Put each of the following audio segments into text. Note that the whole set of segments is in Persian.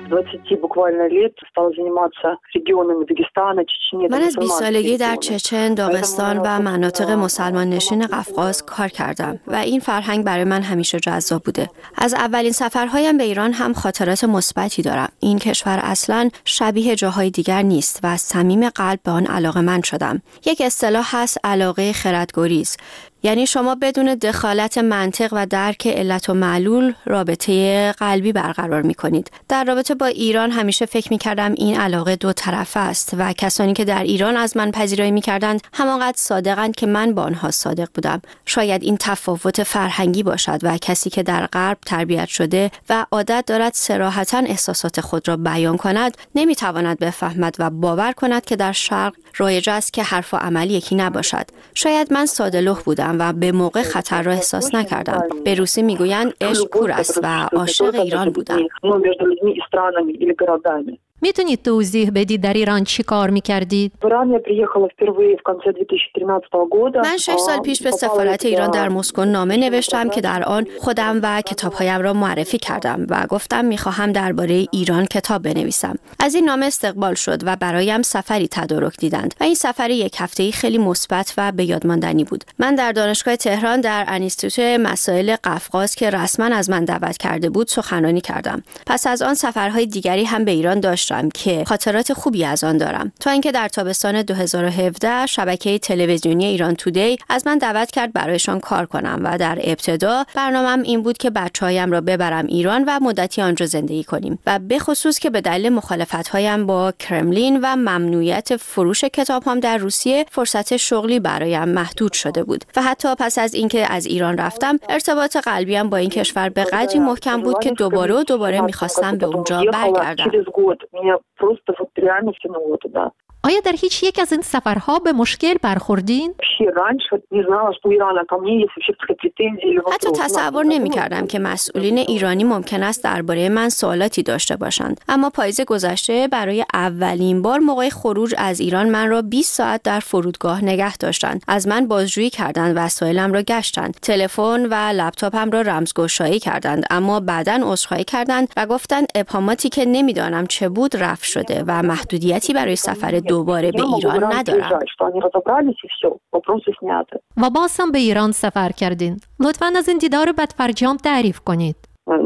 20 буквально лет стала заниматься регионами Дагестана, Чечни. من از 20 سالگی در چچن، داغستان و مناطق مسلمان نشین قفقاز کار کردم و این فرهنگ برای من همیشه جذاب بوده. از اولین سفرهایم به ایران هم خاطرات مثبتی دارم. این کشور اصلاً شبیه جاهای دیگر نیست و از صمیم قلب به آن علاقه‌مند شدم. یک اصطلاح هست علاقه خردگریز. یعنی شما بدون دخالت منطق و درک علت و معلول رابطه قلبی برقرار می‌کنید. در رابطه با ایران همیشه فکر می‌کردم این علاقه دو طرفه است و کسانی که در ایران از من پذیرایی می‌کردند همانقدر صادقند که من با آنها صادق بودم. شاید این تفاوت فرهنگی باشد و کسی که در غرب تربیت شده و عادت دارد صراحتاً احساسات خود را بیان کند نمی‌تواند بفهمد و باور کند که در شرق رایج است که حرف و عمل یکی نباشد. شاید من ساده‌لوح بودم و به موقع خطر را احساس نکردم. به روسی میگویند عشق کور است و عاشق ایران بودم. میتونید توضیح بدید در ایران چی کار میکردید؟ من 6 سال پیش به سفارت ایران در مسکو نامه نوشتم که در آن خودم و کتابهایم را معرفی کردم و گفتم میخواهم درباره ایران کتاب بنویسم. از این نامه استقبال شد و برایم سفری تدارک دیدند و این سفر 1 هفته‌ای خیلی مثبت و به یاد ماندنی بود. من در دانشگاه تهران در انستیتوت مسائل قفقاز که رسما از من دعوت کرده بود سخنرانی کردم. پس از آن سفرهای دیگری هم به ایران داشتم که خاطرات خوبی از آن دارم. تا اینکه در تابستان 2017 شبکه تلویزیونی ایران تودی از من دعوت کرد برایشان کار کنم و در ابتدا برنامه‌ام این بود که بچه‌هایم را ببرم ایران و مدتی آنجا زندگی کنیم و به خصوص که به دلیل مخالفت‌هایم با کرملین و ممنوعیت فروش کتاب‌هام در روسیه فرصت شغلی برایم محدود شده بود و حتی پس از اینکه از ایران رفتم ارتباط قلبیم با این کشور به قدری محکم بود که دوباره می‌خواستم به اونجا برگردم. آیا در هیچ یک از این سفرها به مشکل برخوردین؟ حتی تصور نمی‌کردم که مسئولین ایرانی ممکن است درباره من سوالاتی داشته باشند. اما پاییز گذشته برای اولین بار موقع خروج از ایران من را 20 ساعت در فرودگاه نگه داشتند. از من بازجویی کردند، وسایلم را گشتند. تلفن و لپتاپم را رمزگشایی کردند، اما بعداً عذرخواهی کردند و گفتند ابهاماتی که نمی‌دانم چه بود رفع شده و محدودیتی برای سفر دوباره به ایران ندارم. و باز هم به ایران سفر کردین. لطفاً از این دیدار بدفرجام تعریف کنید.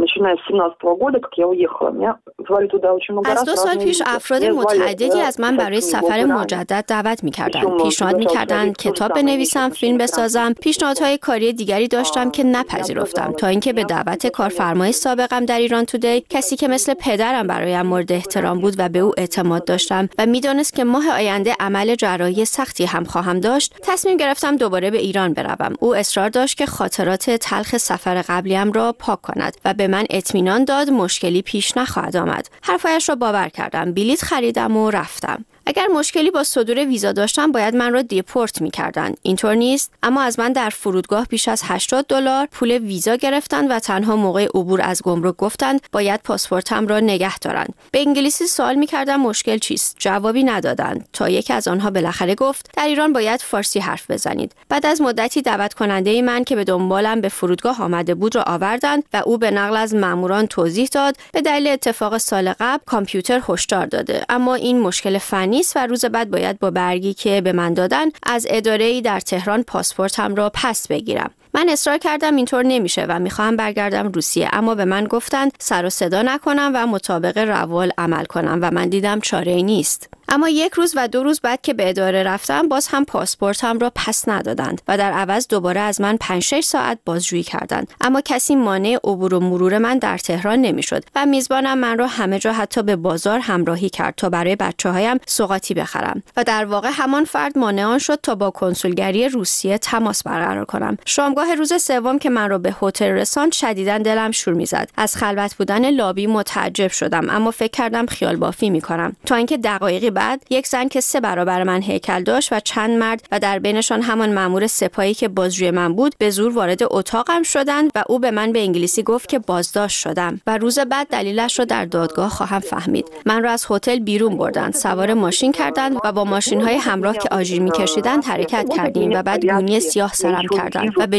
از 2 سال پیش افراد متعددی از من برای سفر مجدد دعوت می‌کردند. پیشنهاد می‌کردند کتاب بنویسم، فیلم بسازم. پیشنهادهای کاری دیگری داشتم که نپذیرفتم تا اینکه به دعوت کارفرمای سابقم در ایران تودی، کسی که مثل پدرم برایم مورد احترام بود و به او اعتماد داشتم و می‌دانست که ماه آینده عمل جراحی سختی هم خواهم داشت، تصمیم گرفتم دوباره به ایران بروم. او اصرار داشت که خاطرات تلخ سفر قبلیم را پاک کند و به من اطمینان داد مشکلی پیش نخواهد آمد. حرفایش را باور کردم. بلیط خریدم و رفتم. اگر مشکلی با صدور ویزا داشتم باید من را دیپورت می‌کردند. اینطور نیست، اما از من در فرودگاه بیش از $80 پول ویزا گرفتند و تنها موقع عبور از گمرک گفتند باید پاسپورتم را نگه دارند. به انگلیسی سوال می‌کردم مشکل چیست؟ جوابی ندادند تا یکی از آنها بالاخره گفت در ایران باید فارسی حرف بزنید. بعد از مدتی دعوت کننده من که به دنبالم به فرودگاه آمده بود را آوردند و او به نقل از ماموران توضیح داد به دلیل اتفاق سال قبل کامپیوتر هشدار داده، اما این مشکل فنی و روز بعد باید با برگی که به من دادن از اداره‌ای در تهران پاسپورتم را پس بگیرم. من اصرار کردم اینطور نمیشه و میخواهم برگردم روسیه، اما به من گفتند سر و صدا نکنم و مطابق روال عمل کنم و من دیدم چاره‌ای نیست. اما 1 روز و 2 روز بعد که به اداره رفتم باز هم پاسپورتم را پس ندادند و در عوض دوباره از من 5-6 ساعت بازجویی کردند، اما کسی مانع عبور و مرور من در تهران نمیشد و میزبانم من را همه جا حتی به بازار همراهی کرد تا برای بچه‌هایم سوغاتی بخرم و در واقع همان فرد مانع آن شد تا با کنسولگری روسیه تماس برقرار کنم. شامگاه روز سوم که من را به هتل رساند شدیداً دلم شور میزد. از خلوت بودن لابی متعجب شدم، اما فکر کردم خیال بافی میکنم، تا اینکه دقایقی بعد یک زن که 3 برابر من هیکل داشت و چند مرد و در بینشان همان مأمور سپاهی که بازجوی من بود به زور وارد اتاقم شدند و او به من به انگلیسی گفت که بازداشت شدم و روز بعد دلیلش را در دادگاه خواهم فهمید. من را از هتل بیرون بردند، سوار ماشین کردند و با ماشین‌های همراه که آژیر می‌کشیدند حرکت کردیم و بعد گونی سیاه سرم کردند و به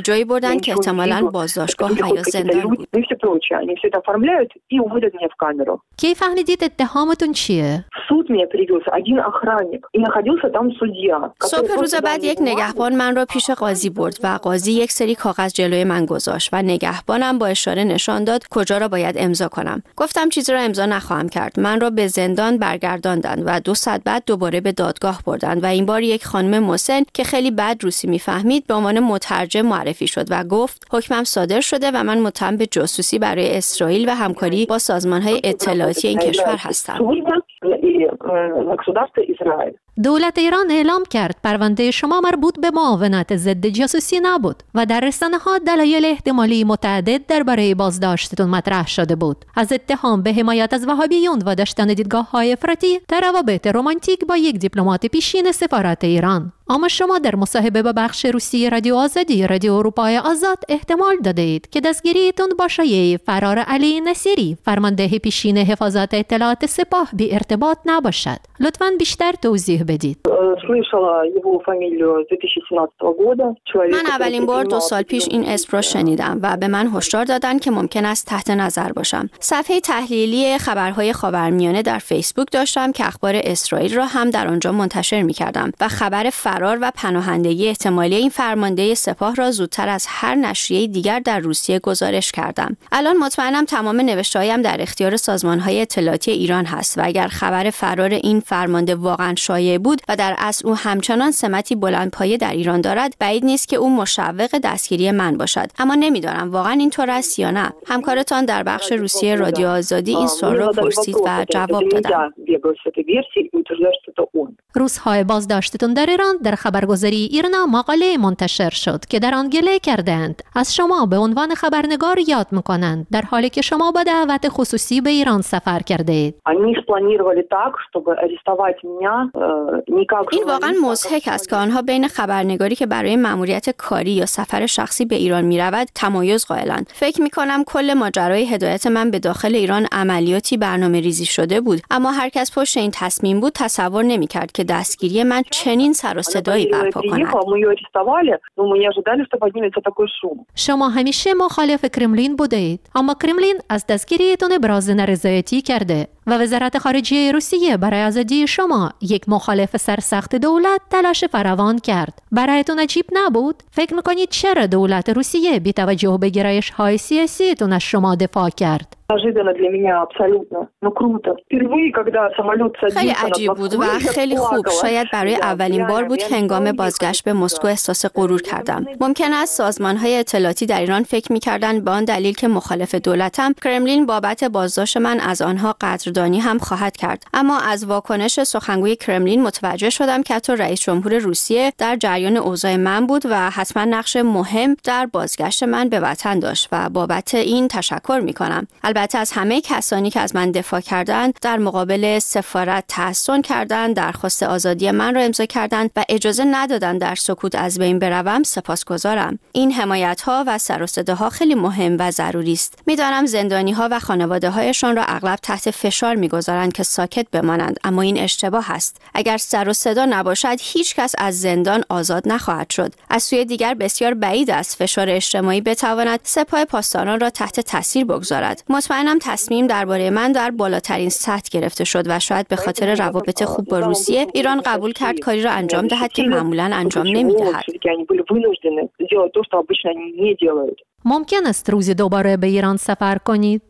جایی بردن که احتمالاً بازداشتگاه و یا زندان بود. کی فهمیدید اتهامتون چیه؟ صبح روز بعد یک نگهبان من را پیش قاضی برد و قاضی یک سری کاغذ جلوی من گذاشت و نگهبانم با اشاره نشان داد کجا را باید امضا کنم. گفتم چیزی را امضا نخواهم کرد. من را به زندان برگرداندند و 2 ساعت بعد دوباره به دادگاه بردند و این بار یک خانم مسن که خیلی بد روسی میفهمید به عنوان مترجم معرفی شد و گفت حکمم صادر شده و من متهم به جاسوسی برای اسرائیل و همکاری با سازمان‌های اطلاعاتی این کشور هستم. دولت ایران اعلام کرد پرونده شما مربوط به معاونت ضد جاسوسی نبود و در رسانه‌ها دلایل احتمالی متعدد درباره بازداشتتون مطرح شده بود، از اتهام به حمایت از وهابیون و داشتن دیدگاه‌های افراطی تا روابط رمانتیک با یک دیپلمات پیشین سفارت ایران. اما شما در مصاحبه با بخش روسی رادیو آزادی رادیو اروپای آزاد احتمال دادید که دستگیریتون با شایعه فرار علی نصیری فرمانده پیشین حفاظت اطلاعات سپاه بی ارتباط نباشد. لطفاً بیشتر توضیح بدید. من اولین بار 2 سال پیش این اسم را شنیدم و به من هشدار دادن که ممکن است تحت نظر باشم. صفحه تحلیلی خبرهای خاورمیانه در فیسبوک داشتم که اخبار اسرائیل را هم در آنجا منتشر می‌کردم و خبر فرار و پناهندگی احتمالی این فرمانده سپاه را زودتر از هر نشریه دیگر در روسیه گزارش کردم. الان مطمئنم تمام نوشته‌هایم در اختیار سازمان‌های اطلاعاتی ایران هست و اگر خبر فرار این فرمانده واقعا شایع بود و در اصل او همچنان سمتی بلندپایه در ایران دارد، بعید نیست که او مشوق دستگیری من باشد. اما نمیدانم واقعا اینطور است یا نه. همکارتان در بخش روسی رادیو آزادی این سوال را پرسید و جواب دادم. روزهای بازداشتتون در ایران در خبرگزاری ایرنا مقاله منتشر شد که در آن گله کردند از شما به عنوان خبرنگار یاد می‌کنند در حالی که شما با دعوت خصوصی به ایران سفر کرده اید. این واقعا مضحک است که آنها بین خبرنگاری که برای مأموریت کاری یا سفر شخصی به ایران می‌رود تمایز قائلند. فکر می‌کنم کل ماجرای هدایت من به داخل ایران عملیاتی برنامه‌ریزی شده بود، اما هر کس پشت این تصمیم بود تصور نمی‌کرد که دستگیری من چنین سر و صدایی برپا کند. شما همیشه مخالف کرملین بودید، اما کرملین از دستگیریتون ابراز نارضایتی کرده و وزارت خارجه روسیه برای آزادی شما یک مخالف سرسخت دولت تلاش فراوان کرد. برایتون عجیب نبود؟ فکر میکنید چرا دولت روسیه بی توجه به گرایش‌های سیاسیتون از شما دفاع کرد؟ خیلی عجیب بود و خیلی خوب. شاید برای اولین بار بود که هنگام بازگشت به مسکو احساس غرور کردم. ممکن است سازمان‌های اطلاعاتی در ایران فکر می‌کردند به آن دلیل که مخالف دولتم، کرملین بابت بازداشت من از آنها قدردانی هم خواهد کرد. اما از واکنش سخنگوی کرملین متوجه شدم که حتی رئیس جمهور روسیه در جریان اوضاع من بود و حتما نقش مهم در بازگشت من به وطن داشت و بابت این تشکر می‌کنم. البته از همه کسانی که از من دفاع کردند، در مقابل سفارت تحسن کردند، درخواست آزادی من را امضا کردند و اجازه ندادند در سکوت از بین بروم، سپاسگزارم. این حمایت‌ها و سر و صداها خیلی مهم و ضروری است. می‌دانم زندانی‌ها و خانواده‌هایشان را اغلب تحت فشار می‌گذارند که ساکت بمانند، اما این اشتباه است. اگر سر و صدا نباشد، هیچ کس از زندان آزاد نخواهد شد. از سوی دیگر بسیار بعید است فشار اجتماعی بتواند سپاه پاسداران را تحت تاثیر بگذارد. مطمئنم تصمیم درباره من در بالاترین سطح گرفته شد و شاید به خاطر روابط خوب با روسیه ایران قبول کرد کاری را انجام دهد که معمولاً انجام نمی‌دهد. ممکن است روزی دوباره به ایران سفر کنید؟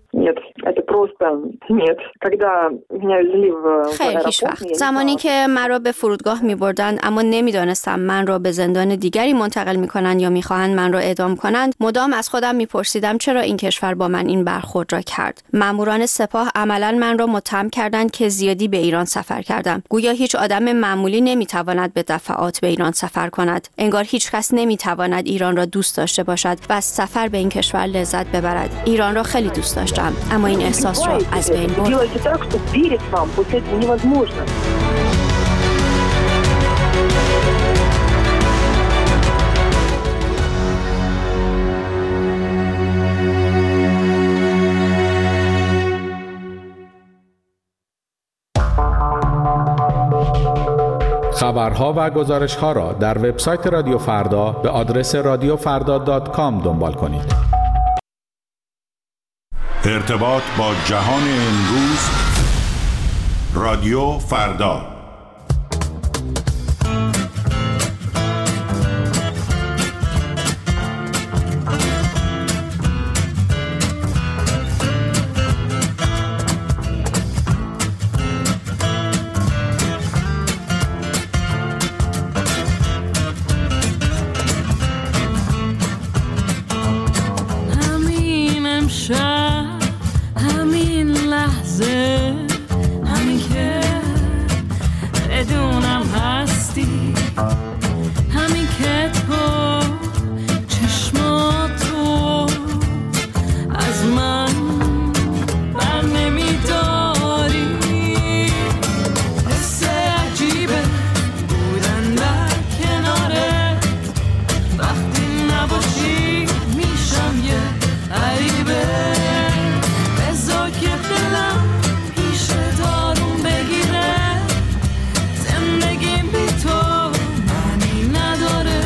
خیر، هیچ وقت. زمانی که مرا به فرودگاه می‌بردند اما نمی‌دانستم من را به زندان دیگری منتقل می‌کنند یا می‌خواهند من را اعدام کنند، مدام از خودم می‌پرسیدم چرا این کشور با من این برخورد را کرد. ماموران سپاه عملاً من را متهم کردند که زیادی به ایران سفر کردم. گویا هیچ آدم معمولی نمی‌تواند به دفعات به ایران سفر کند. انگار هیچ کس نمی‌تواند ایران را دوست داشته باشد و از سفر به این کشور لذت ببرد. ایران را خیلی دوست داشتم، اما این احساس را از بین برد. خبرها و گزارش‌ها را در وبسایت رادیو فردا به آدرس radiofarda.com دنبال کنید. ارتباط با جهان امروز، رادیو فردا. همین لحظه، همین که بدونم هستی، همین که تو چشماتو از من بر نمیداری. حس عجیبه بودن در کنارت، وقتی نباشی میشم یه غریبه. بذار که دلم پیش دارون بگیره، زندگیم بی تو معنی نداره.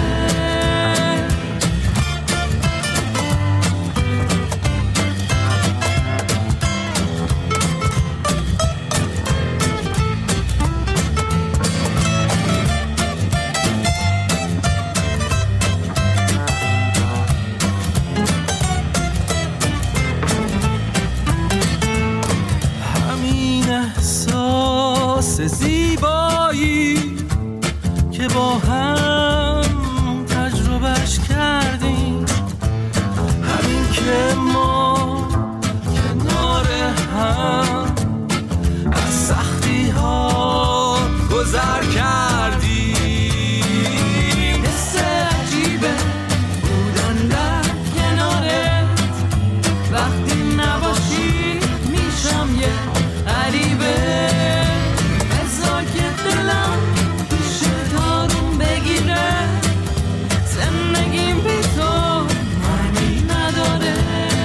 احساس زیبایی که با هم تجربهش کردیم، همین که ما کنار هم از سختی ها گذر کردیم. حس عجیبه بودن در کنارت، وقتی نباشی میشم یه غریبه. بذار که دلم پیش دارون بگیره، زندگیم بی تو معنی نداره.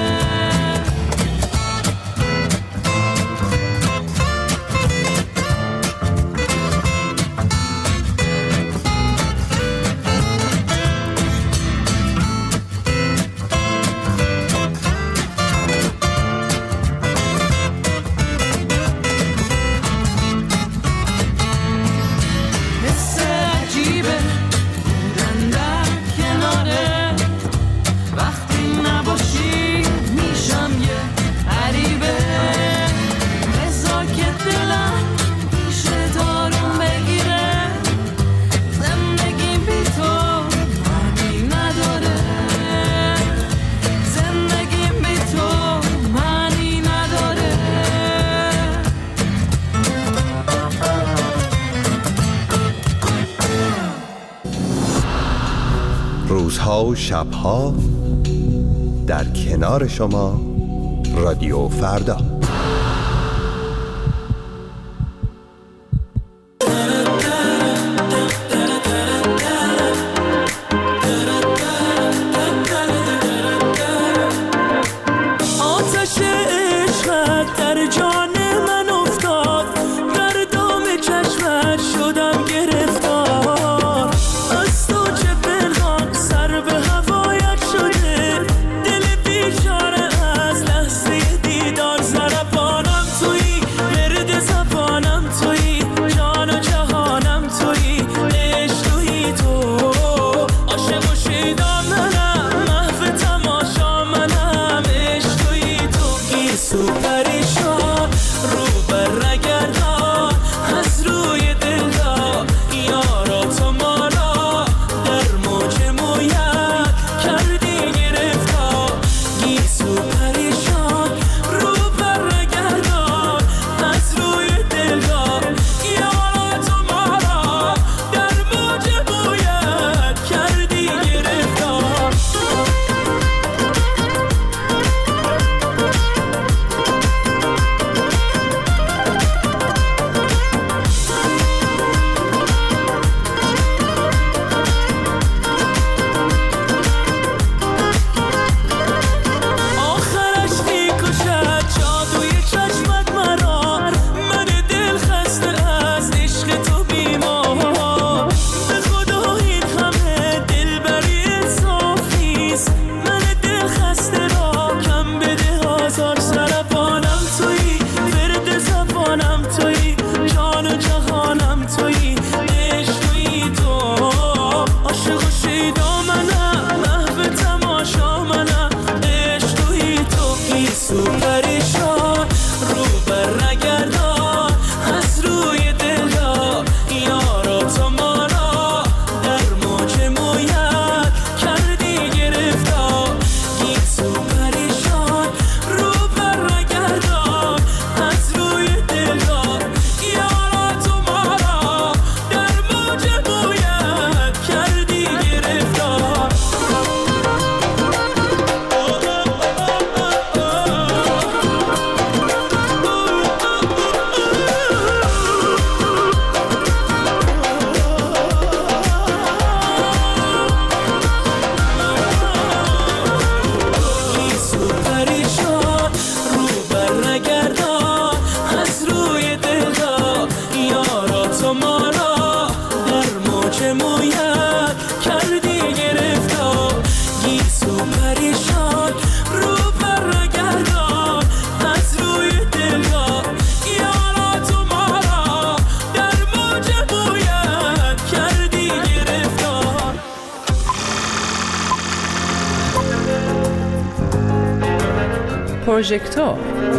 روزها و شبها در کنار شما، رادیو فردا. پروژکتور.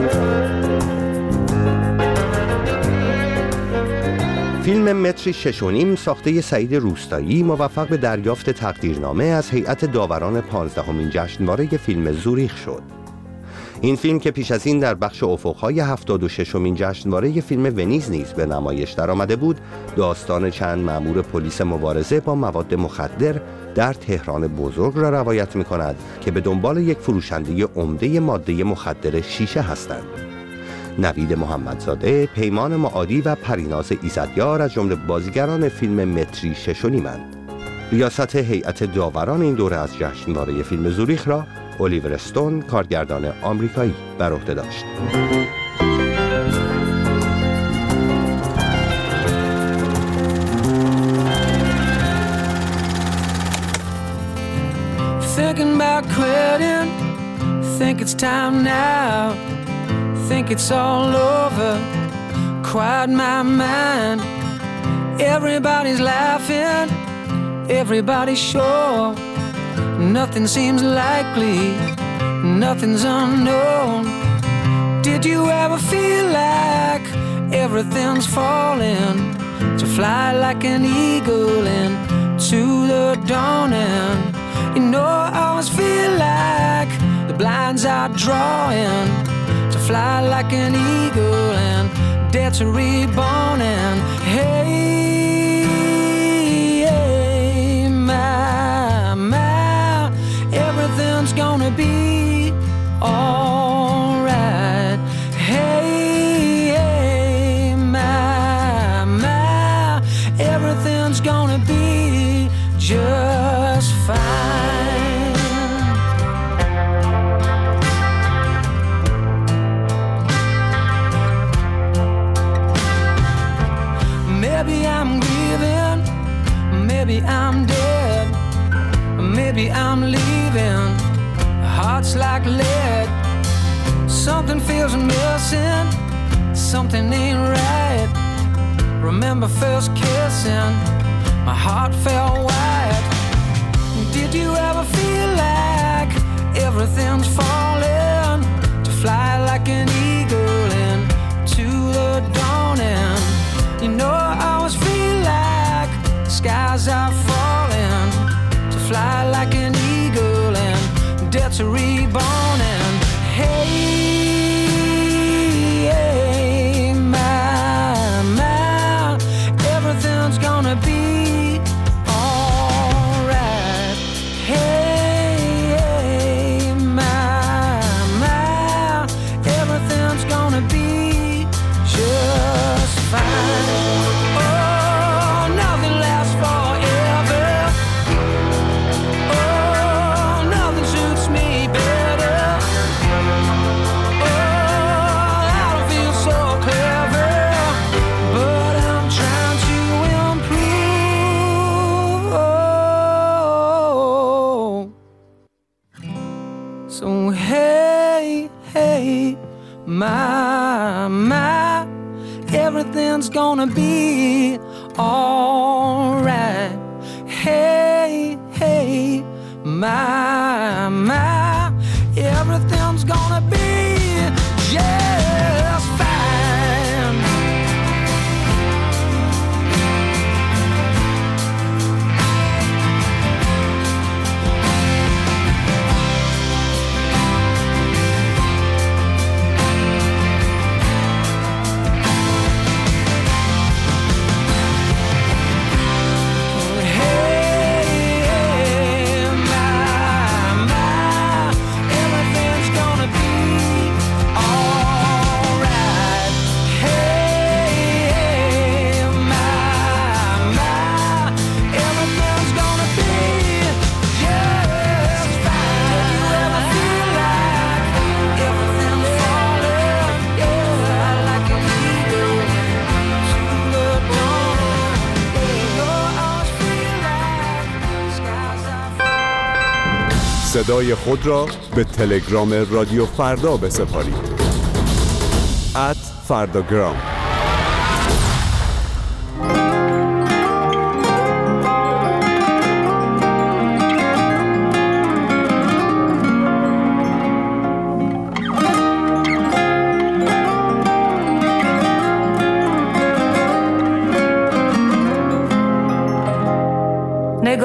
فیلم متری 6.5 ساخته سعید روستایی موفق به دریافت تقدیرنامه از هیئت داوران 15مین جشنواره فیلم زوریخ شد. این فیلم که پیش از این در بخش افق‌های 76مین جشنواره فیلم ونیز نیز به نمایش درآمده بود، داستان چند مأمور پلیس مبارزه با مواد مخدر در تهران بزرگ را روایت می‌کند که به دنبال یک فروشنده عمده ماده مخدر شیشه هستند. نوید محمدزاده، پیمان معادی و پریناز ایزدیار از جمله بازیگران فیلم متری 6.5-اند. ریاست هیئت داوران این دوره از جشنواره فیلم زوریخ را الیور استون، کارگردان آمریکایی، بر عهده داشت. Thinking about quitting, think it's time now. Think it's all over, quiet my mind. Everybody's laughing, everybody's sure. Nothing seems likely, nothing's unknown. Did you ever feel like everything's falling? To fly like an eagle into the dawning. You know I always feel like the blinds are drawing. To fly like an eagle and dare to reborn. And hey, hey, my, everything's gonna be alright. Hey, hey, my, everything's gonna be just fine. Maybe I'm grieving, maybe I'm dead, maybe I'm leaving. Heart's like lead, something feels missing, something ain't right. Remember first kissing, my heart felt white. Did you ever feel like everything's falling? To fly like an eagle into the dawning. You know I always feel like the skies are falling. To fly like an eagle and dare to reborn. And hey, hey, my, everything's gonna be alright. Hey, hey, my, everything's gonna be just fine. Oh, nothing lasts forever. Oh, nothing suits me better. Oh, I don't feel so clever, but I'm trying to improve. So hey, hey, my, everything's gonna be alright. Hey, hey, my, everything's gonna be just fine. صدای خود را به تلگرام رادیو فردا بسپارید. @فرداگرام.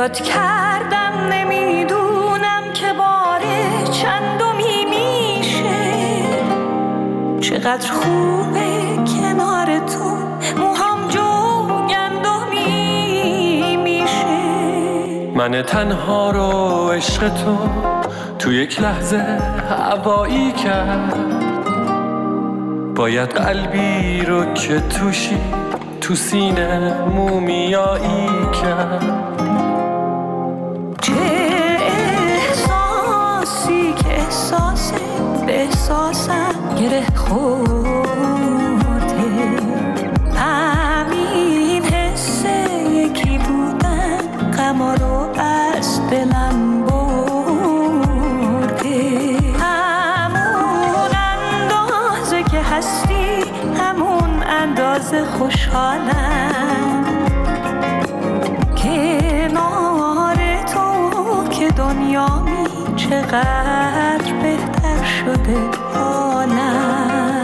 یاد کردم نمیدونم که باره چندمی میشه، چقدر خوبه کنار تو موهام جوگندمی میشه. من تنها رو عشق تو یک لحظه هوایی کرد، باید قلبی رو که توشی تو سینه مومیایی کرد. چه احساسی که احساسه به احساسم گره خورده، همین حسه یکی بودن غما رو از دلم برده. همون اندازه که هستی همون اندازه خوشحالم، کنار تو که دنیامی چقدر بهتر شده حالم.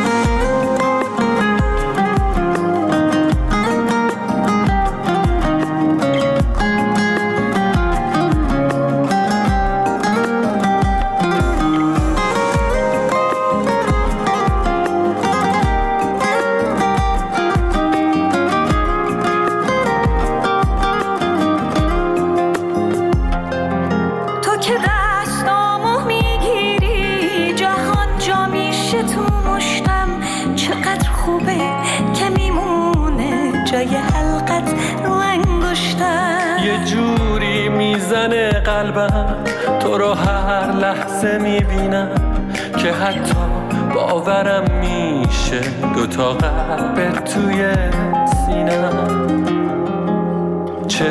قلبم تو رو هر لحظه میبینم که حتی باورم میشه دوتا قلب توی سینم. چه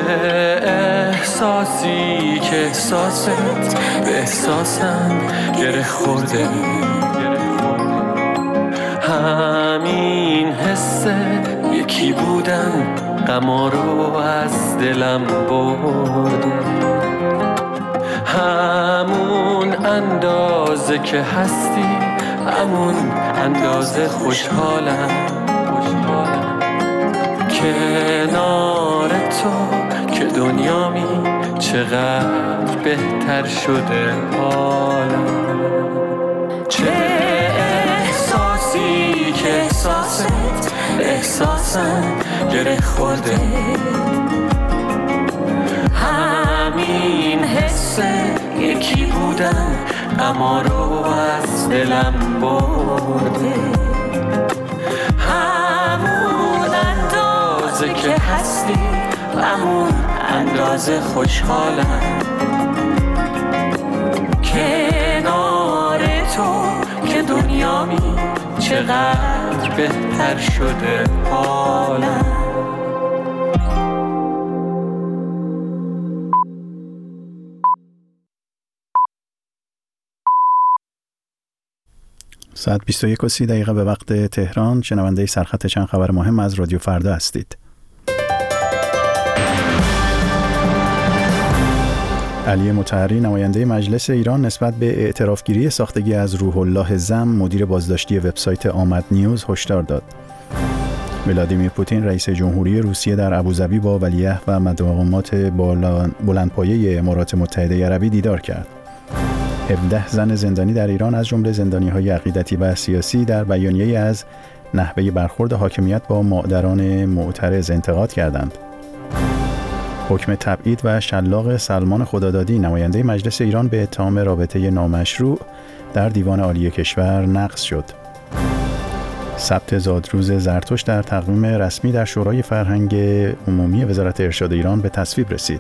احساسی که احساست به احساسم گره خورده، همین حسه یکی بودن غما رو از دلم برده. همون اندازه که هستی همون اندازه خوشحالم، کنار تو که دنیامی چقدر بهتر شده حالم. چه احساسی که احساست احساسم گره خورده، همین حسه یکی بودن غما رو از دلم برده. همون اندازه که هستی همون اندازه خوشحالم، کنار تو که دنیامی چقدر بهتر شده حالم. ساعت 21:30 به وقت تهران. شنونده سرخط چند خبر مهم از رادیو فردا هستید. علی مطهری نماینده مجلس ایران نسبت به اعترافگیری ساختگی از روح الله زم مدیر بازداشتی وبسایت آمد نیوز هشدار داد. ولادیمیر پوتین رئیس جمهوری روسیه در ابوظبی با ولیعهد و مقامات بلندپایه امارات متحده عربی دیدار کرد. 17 زن زندانی در ایران از جمله زندانی‌های عقیدتی و سیاسی در بیانیه‌ای از نحوه برخورد حاکمیت با مادران معترض انتقاد کردند. حکم تبعید و شلاق سلمان خدادادی نماینده مجلس ایران به اتهام رابطه نامشروع در دیوان عالی کشور نقض شد. ثبت زادروز زرتشت در تقویم رسمی در شورای فرهنگ عمومی وزارت ارشاد ایران به تصویب رسید.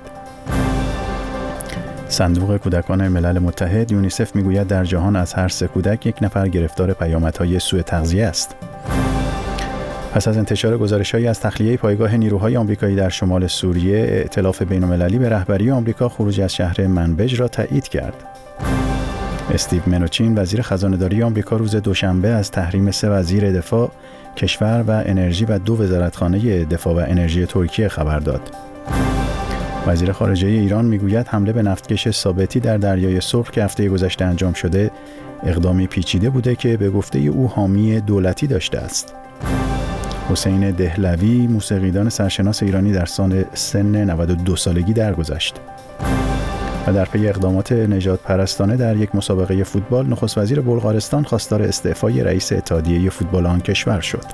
صندوق کودکان ملل متحد یونیسف میگوید در جهان از هر 3 کودک 1 نفر گرفتار پیامدهای سوء تغذیه است. پس از انتشار گزارش‌هایی از تخلیه پایگاه نیروهای آمریکایی در شمال سوریه، ائتلاف بین‌المللی به رهبری آمریکا خروج از شهر منبج را تایید کرد. استیو منوچین وزیر خزانه‌داری آمریکا روز دوشنبه از تحریم 3 وزیر دفاع، کشور و انرژی و 2 وزارتخانه دفاع و انرژی ترکیه خبر داد. وزیر خارجه ایران میگوید حمله به نفتکش ثابتی در دریای سرخ که هفته گذشته انجام شده اقدامی پیچیده بوده که به گفته او حامی دولتی داشته است. حسین دهلوی موسیقیدان سرشناس ایرانی در سن 92 سالگی درگذشت. و در پی اقدامات نژاد پرستانه در یک مسابقه فوتبال، نخست وزیر بلغارستان خواستار استعفای رئیس اتحادیه فوتبال آن کشور شد.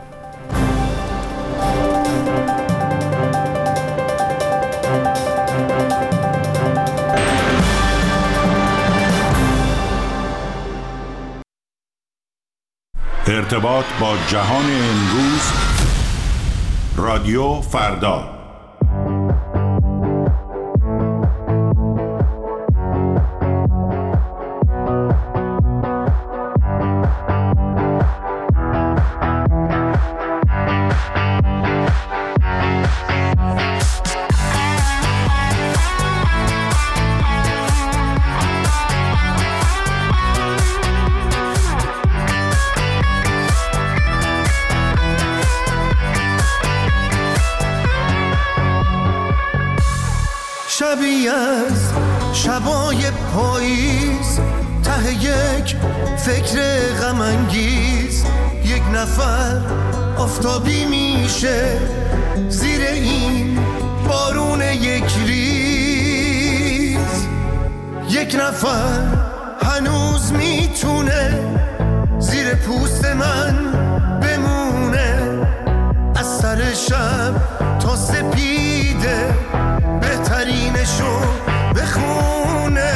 ارتباط با جهان امروز، رادیو فردا. شبیه از شبای پاییز، ته یک فکر غم انگیز، یک نفر آفتابی میشه زیر این بارون یک ریز. یک نفر هنوز میتونه زیر پوست من بمونه، از سر شب تا سپیده بهترینشو بخونه.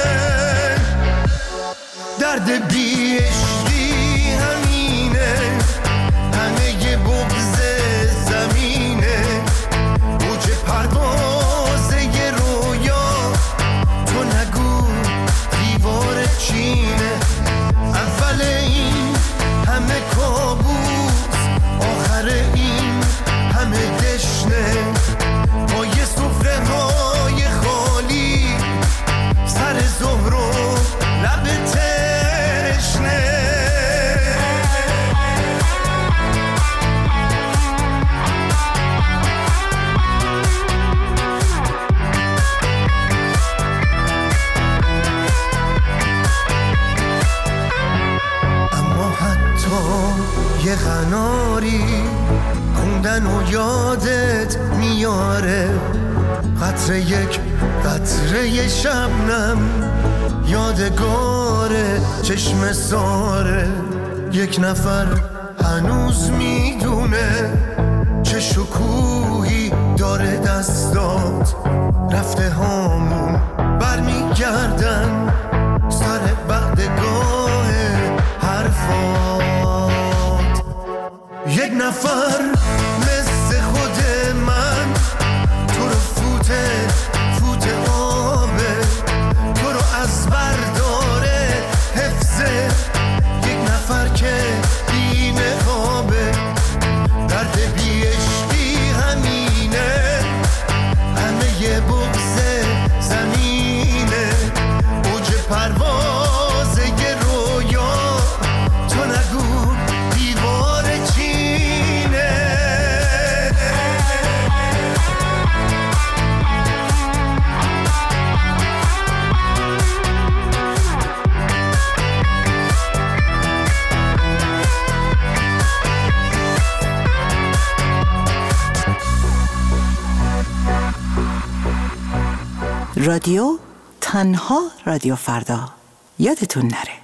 درد بی عشقی همینه، همه ی بغض زمینه، موج پرواز ی رویا، تو نگو دیوار چینه. اول این همه کابوس، آخر این همه دشنه، با یه سفره های خالی، سر ظهر و لب تشنه. اما حتی یه قناری خوندن و یادت میاره، قطره یک قطره شبنم یادگار چشم ساره. یک نفر هنوز میدونه چه شکوهی داره دستات، رفته هامون برمیگردن سر بعدگاه حرفات. یک نفر مثل خود من تو رو فوت آبه، تو رو از برداره حفظه. یک نفر که بی نقابه، درد بی عشقی همینه، همه ی بغض زمینه، اوج پرواز ی رویا، تو نگو دیوار چینه. رادیو تنها رادیو فردا، یادتون نره.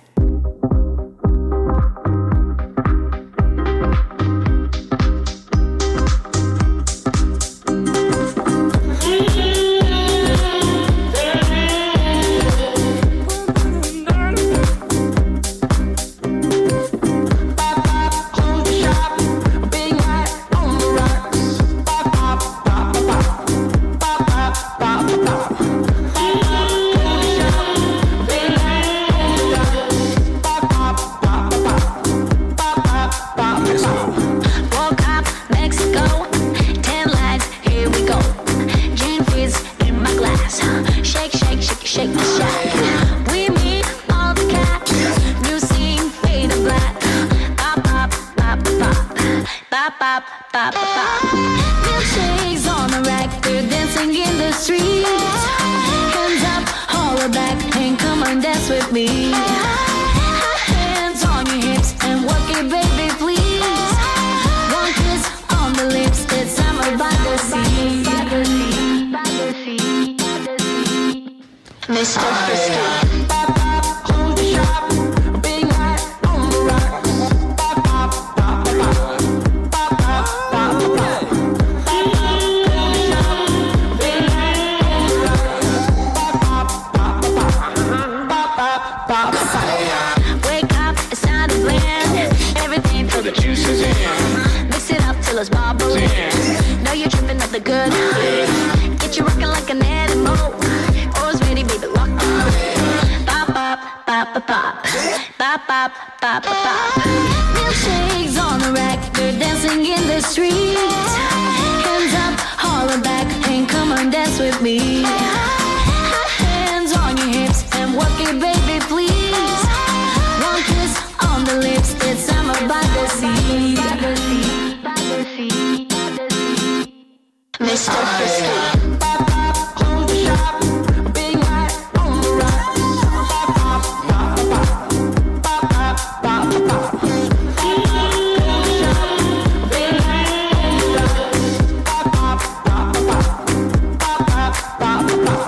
Milkshakes on the rack, they're dancing in the street. Hands up, holler back, and come and dance with me. Hands on your hips and work it, baby, please. One kiss Mr. Frisky. Pop, pop, hold the shop. Big night on the rocks. Pop, pop, pop, pop. Pop, pop, pop, pop. Pop, pop, hold the shop. Big night on the rocks. Pop, pop, pop, pop. Pop, pop, pop, pop. Wake up, it's time to blend. Everything till the juice is in. Mix it up till it's bubbling. Know you're tripping up the good. Get you rocking like an animal. Always ready, baby, lock on. Pop, pop, pop, pop, pop. Pop, pop, pop, pop, pop. Milkshakes on the rack, they're dancing in the street. Hands up, holler back, and come on, dance with me. Hands on your hips and work it, baby, please. One kiss on the lips, it's summer by the sea. Mr. Frisky. Pop, pop, hold the shop. Big night on the rocks. Pop, pop, pop, pop. Pop, pop, pop, pop. Hold the shop. Big night on the rocks. Pop, pop, pop, pop. Pop, pop, pop, pop.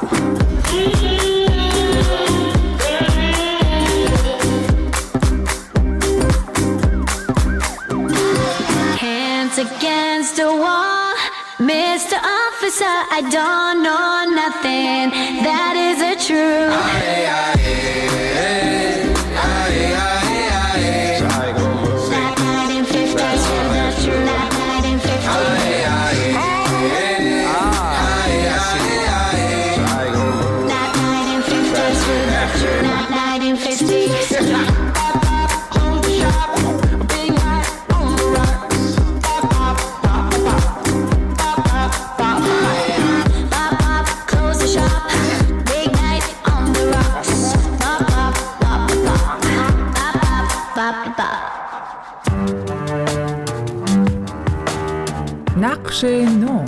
Hands against the wall. Mr. Officer, I don't know nothing. That isn't true. That night in 50s, that's true. That night in 50s. That night in 50s, that's true. That night in 50s. Pop, pop, hold the shop. Big night on the rocks. Pop, pop, pop, pop. Pop, pop, pop, pop. Close the shop. Big night on the rocks. Pop, pop, pop, pop. Pop, pop, pop, pop. نقش نو.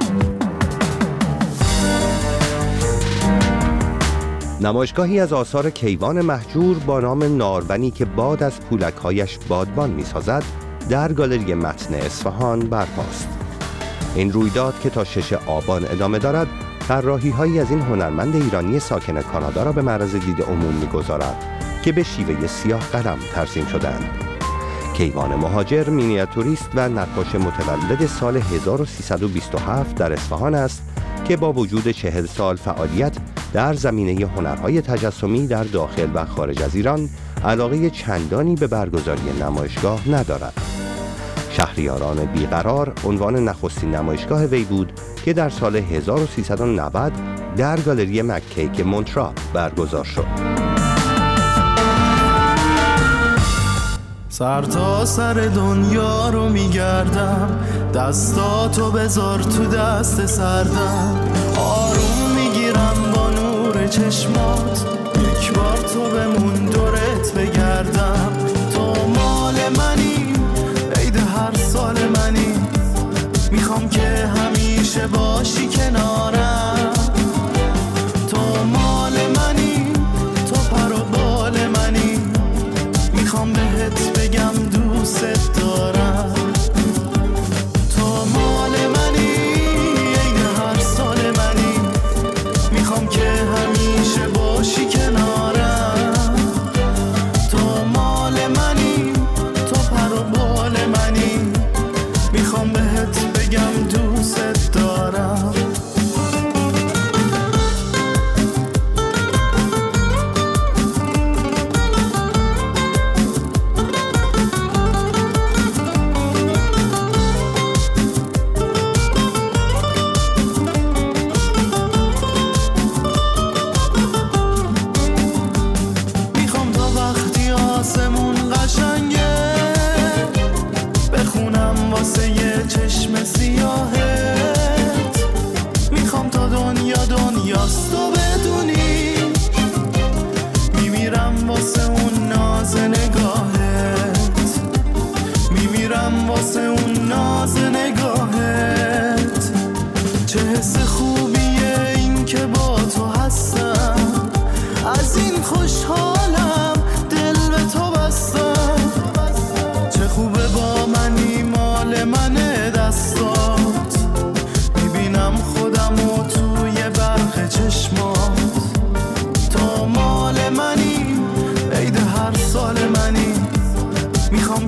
نمایشگاهی از آثار کیوان مهجور با نام نارونی که باد از پولک‌هایش بادبان می‌سازد در گالری متن اصفهان برپاست. این رویداد که تا 6 آبان ادامه دارد، طراحی‌هایی از این هنرمند ایرانی ساکن کانادا را به معرض دید عموم می‌گذارد که به شیوه سیاه قلم ترسیم شده‌اند. کیوان مهاجر مینیاتوریست و نقاش متولد سال 1327 در اصفهان است که با وجود 40 سال فعالیت در زمینه هنرهای تجسمی در داخل و خارج از ایران علاقه چندانی به برگزاری نمایشگاه ندارد. شهریاران بیقرار عنوان نخستین نمایشگاه وی بود که در سال 1390 در گالری مک‌کیک مونترا برگزار شد. سر تا سر دنیا رو میگردم، دستاتو بذار تو دست سردم، آروم میگیرم با نور چشمات، یک بار تو بمون دورت بگردم. تو مال منی، عید هر سال منی، میخوام که همیشه باشی کنارم. تو مال منی، تو پر و بال منی، میخوام بهت بگم دوست دارم. تو مال منی، عین هر سال منی، میخوام که همیشه باشی کنارم. تو مال منی، تو پر و بال منی، میخوام بهت بگم دوست دارم.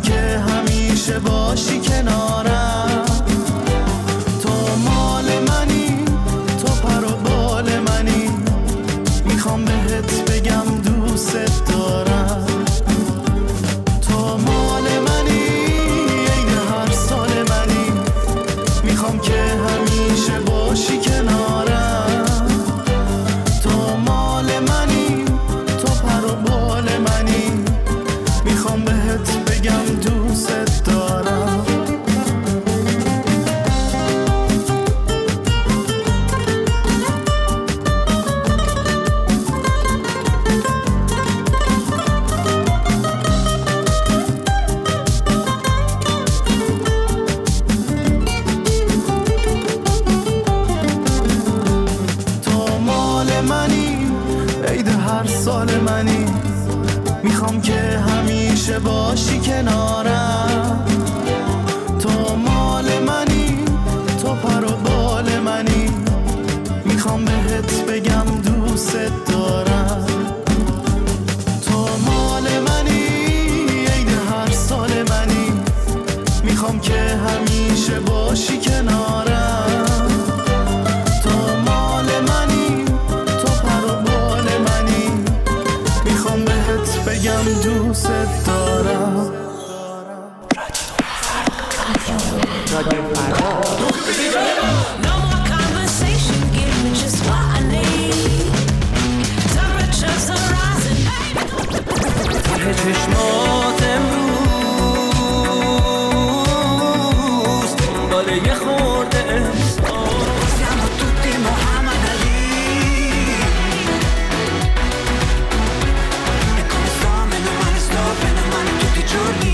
که همیشه باشی کنارم. تو مال منی، تو پر و بال منی، میخوام بهت بگم دوست دارم. تو مال منی، عین هر سال منی، میخوام که همیشه باشی کنارم. تو مال منی، تو پر و بال منی، میخوام بهت بگم دوست دارم. تو مال منی، عید هر سال منی، میخوام که همیشه باشی کنارم. تو مال منی، تو پر و بال منی، میخوام بهت بگم دوست دارم. تو مال منی، عید هر سال منی، میخوام که همیشه باشی کنارم. تو مال منی، تو پر و بال منی، میخوام بهت بگم دوست دارم. رادیو فردا. No more conversation, give me just what I need. Temperatures are rising. ته چشمات امروز دنبال یه خورده احساس. Siamo tutti Muhammad Ali. E come sto, meno male tutti i giorni.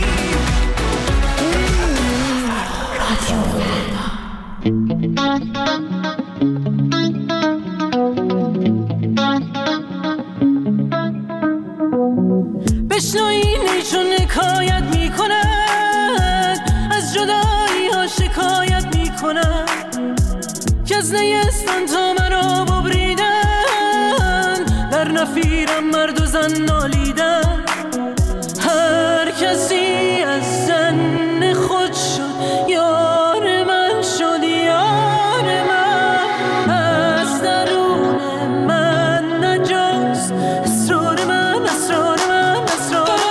بشنوینی چون حکایت میکنن، از جدایی ها شکایت میکنن، که از نیستان تا مرا ببریدن، در نفیرم مرد و زن نالیدن. هر کسی از زن خود شد یار من، شد یار من، از درون من نجاست اسرار من، اسرار من، اسرار من.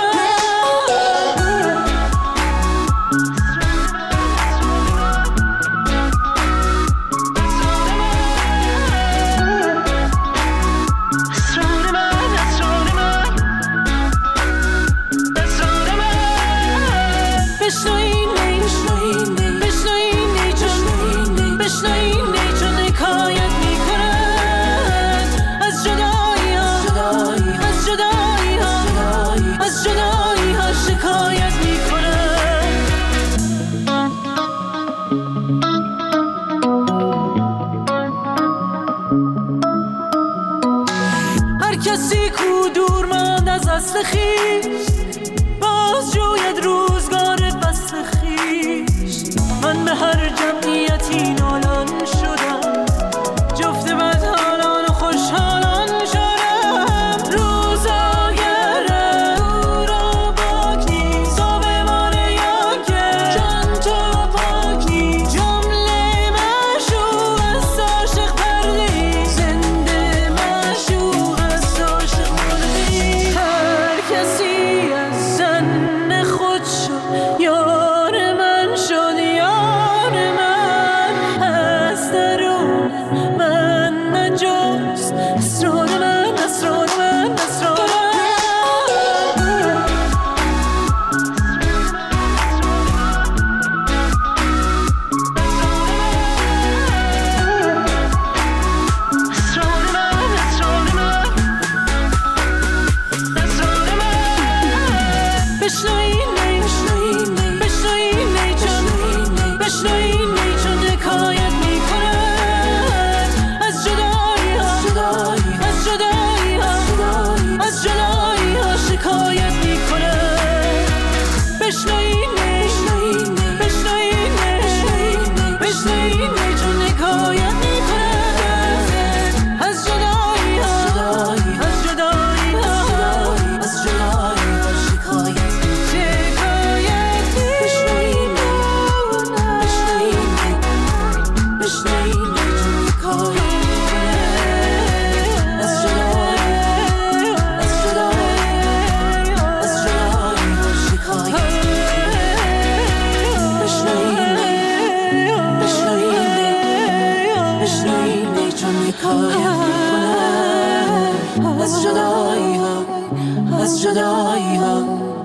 کسی کو دور ماند از اصل خویش، باز جوید روزگار بس خویش. من به هر جمعیتی نالان شدم، جفت بدحالان و خوشحالان شدم. روزاگرم او را باک نیست، صابمان یاکه جان تو پاک نیست. جمله مشوق از عاشق پرده، زنده مشوق از عاشق مرده. هر کسی از زن خود شد یار من، شد یار من، از درون من نجاست اسرار من، اسرار من، اسرار من.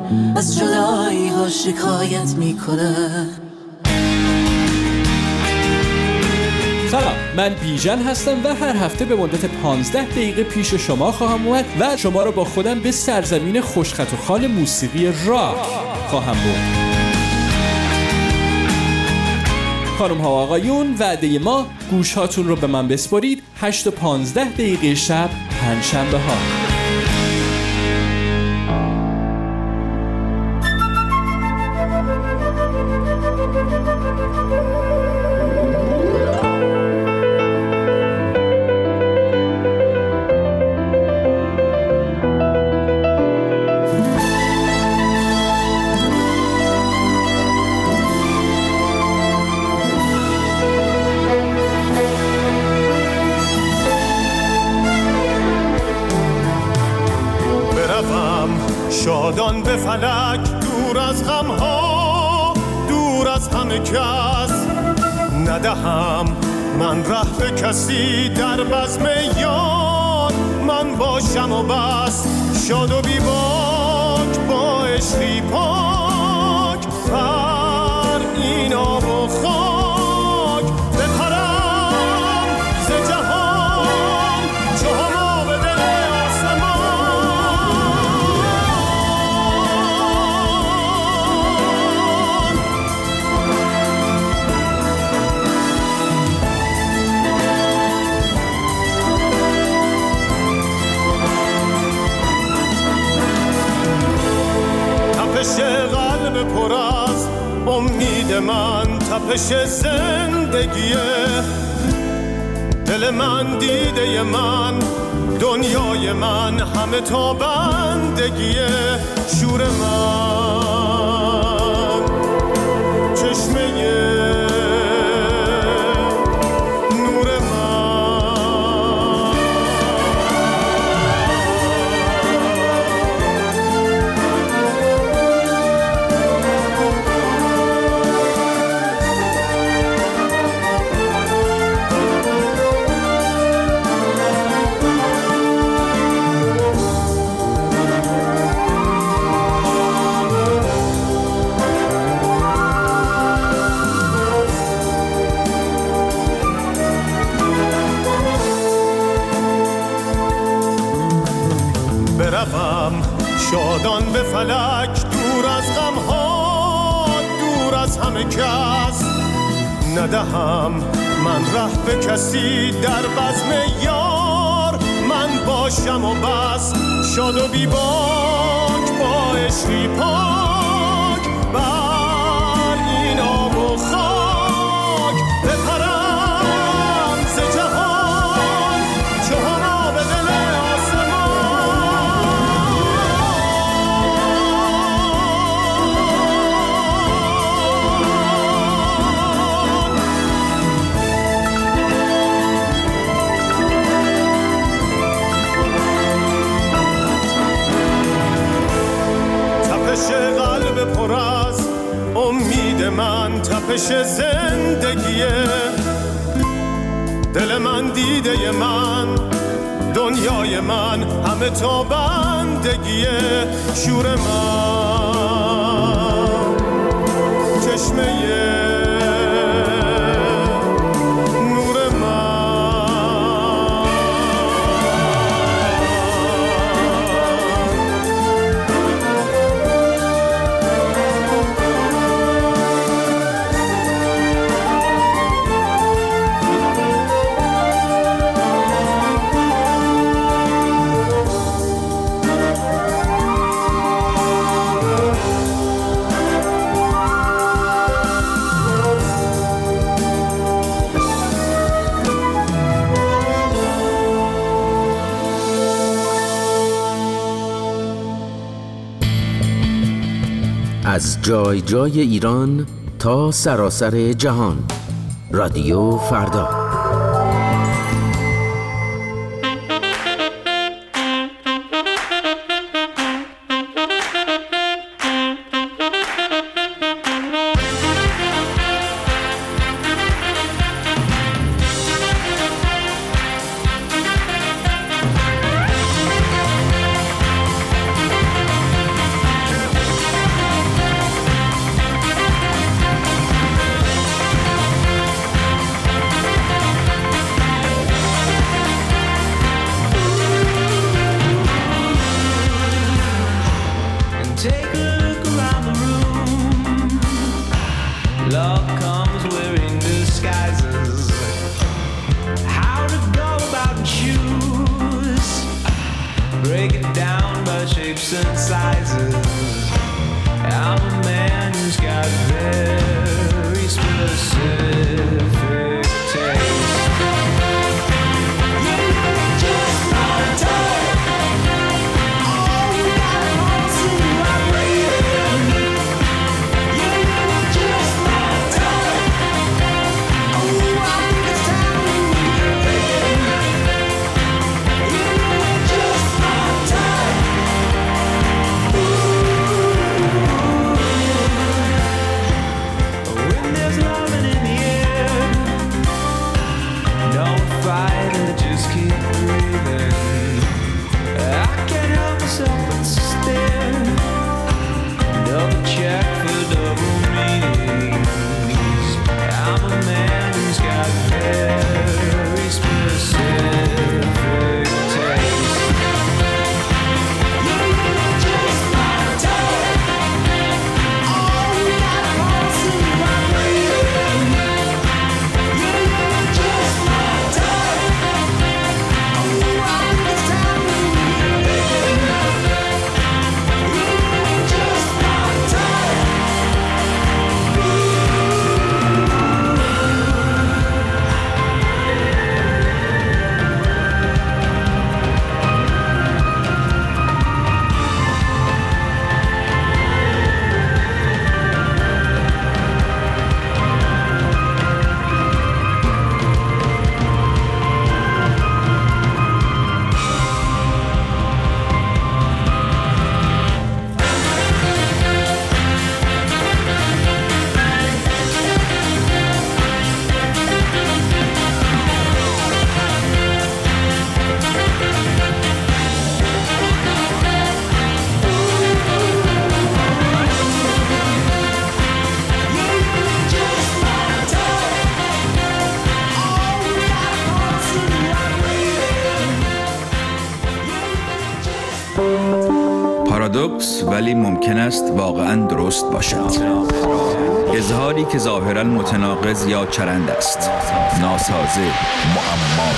از جدایی ها شکایت میکنه. سلام، من بیژن هستم و هر هفته به مدت 15 دقیقه پیش شما خواهم اومد و شما رو با خودم به سرزمین خوشخط و خال موسیقی راک خواهم برد. خانم ها و آقایون، وعده ما گوش هاتون رو به من بسپارید 8 و 15 دقیقه شب پنجشنبه ها. شادان به فلک دور از غمها، دور از همه کس ندهم من ره به کسی، در بزم یار من باشم و بس. شاد و بی باک با عشقی پاک، بر این آب و خاک بپرم ز جهان چو هما به دل آسمان. تپش قلب پر از امید من، تپش زندگیه، دل من دیده من، دنیای من، همه تا بندگیه. شور من چشمه نور شادان به فلک دور از غمها، دور از همه کس ندهم من ره به کسی، در بزم یار من باشم و بس. شاد و بی باک با عشقی پاک، بر این آب و خاک بپرم ز جهان چو هما به دل قلب پر از امید من، تپش زندگیه، دل من دیده من، دنیای من، همه تا بندگیه. شور من چشمه از جای جای ایران تا سراسر جهان، رادیو فردا. درست، ولی ممکن است واقعاً درست باشد. اظهاری که ظاهراً متناقض یا چرند است، ناسازه، معما.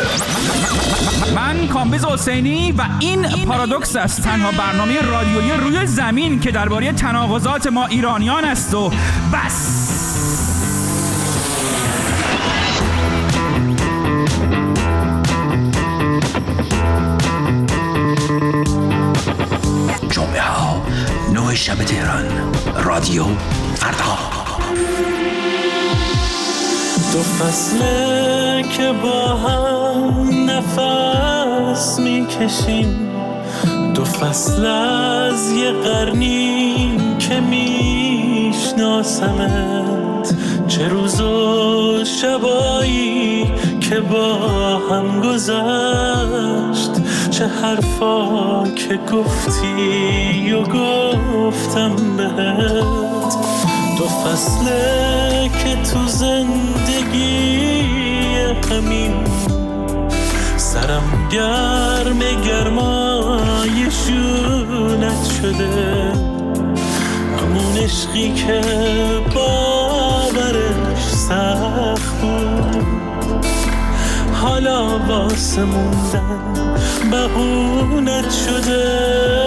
من کامبیز حسینی و این پارادوکس است، تنها برنامه رادیویی روی زمین که درباره تناقضات ما ایرانیان است و بس. جمعه ها 9 شب تهران، رادیو فردا. دو فصله که با هم نفس میکشیم، دو فصل از یه قرنی که میشناسمت، چه روز و شبایی که با هم گذشت، چه حرفا که گفتی و گفتم بهت. دو فصله که تو زندگی همین سرم گرمای شونت شده، همون عشقی که باورش سخت بود، حالا واسه موندن بهونت شده.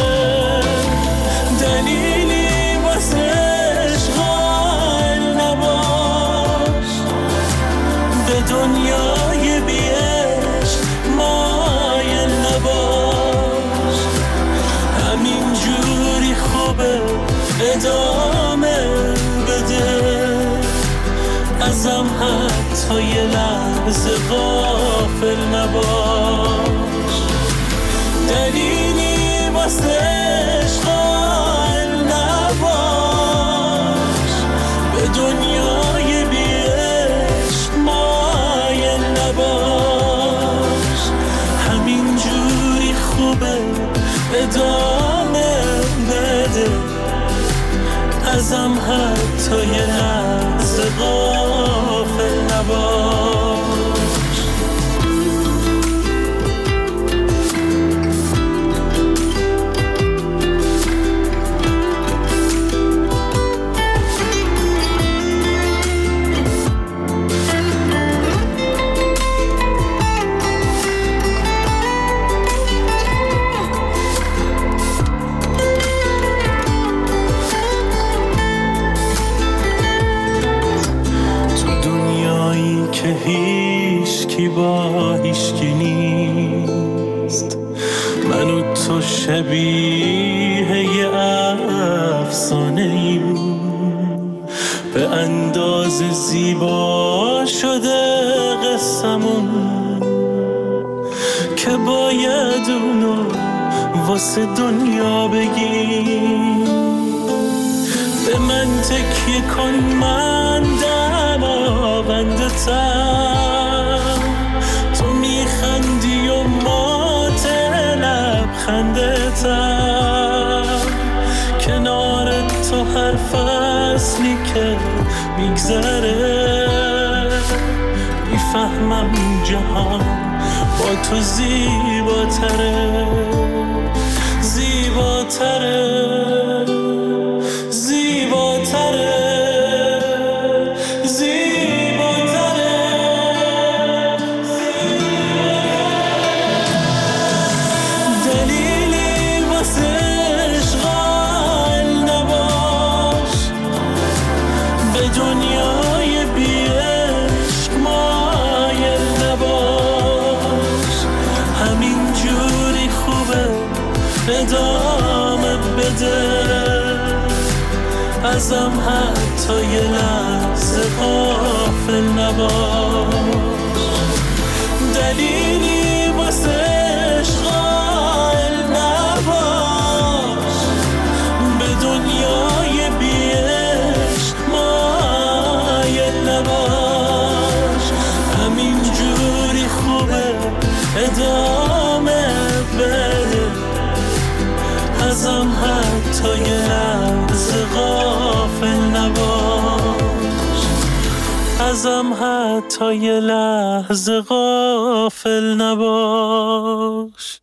دلیلی واسه عشق قائل نباش، به دنیای بی عشق مایل نباش، همین جوری خوبه ادامه بده، ازم حتی یه لحظه غافل نباش. دلیلی واسه عشق قائل نباش، به دنیای بی عشق مایل نباش، همین جوری خوبه ادامه بده، ازم حتی یه لحظه غافل نباش. هیچکی با هیچکی نیست، من و تو شبیه یه افسانه ایم، به اندازه زیبا شده قصمون که باید اونو واسه دنیا بگیم. به من تکیه کن، من دماوندتم، تو میخندی و مات لبخندتم، کنار تو هر فصلی که میگذره میفهمم جهان با تو زیباتره، زیباتره، زیباتره. ادامه بده، ازم حتی یه لحظه غافل نباش. دلیلی واسه عشق قائل نباش، به دنیای بی عشق مایل نباش، همین جوری خوبه ادامه بده، ازم حتی یه لحظه غافل نباش، ازم حتی یه لحظه غافل نباش.